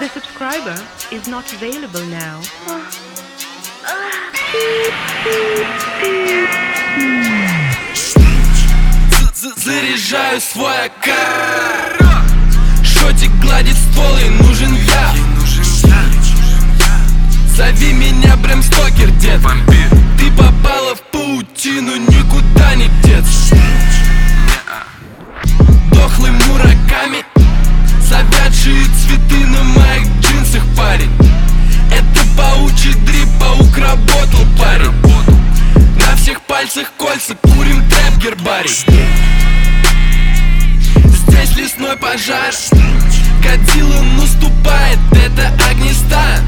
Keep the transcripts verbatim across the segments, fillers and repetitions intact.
The subscriber is not available now. Заряжаю свой АК. Шотик гладит ствол, и нужен я. Зови меня Брэм Стокер, дед. Ты попала в паутину, никуда не деться. Дохлый Мураками, завядшие цветы на моих джинсах, парень. Это паучий дрип, паук работал, парень. На всех пальцах кольца, курим трэп, гербарий. Здесь лесной пожар, Годзилла наступает, это Огнестан.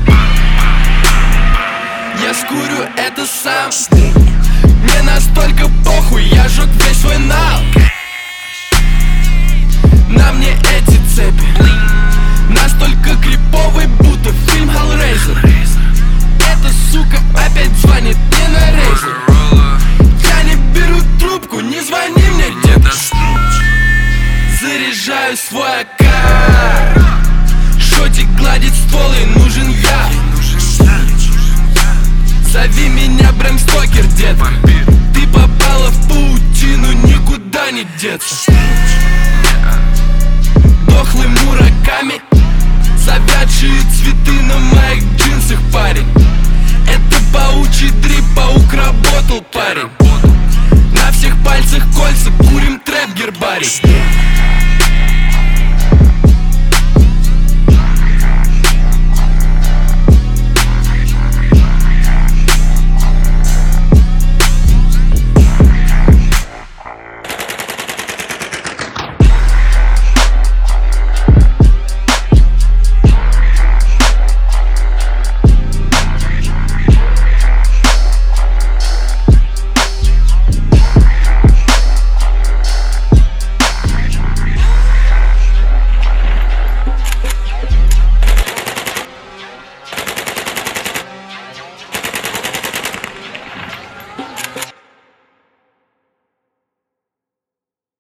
Я скурю это сам. Мне настолько похуй, я жёг весь свой нал. На мне эти цепи настолько криповый, будто фильм Hellraiser. Эта сука опять звонит мне на рейзер. Я не беру трубку, не звони мне, деда. Заряжаю свой АК. Шотик гладит ствол, и нужен я. Зови меня Брэм Стокер, дед. Ты попала в паутину, никуда не деться. Дохлый Мураками, завядшие цветы на моих джинсах, парень. Это паучий дрип, паук работал, парень.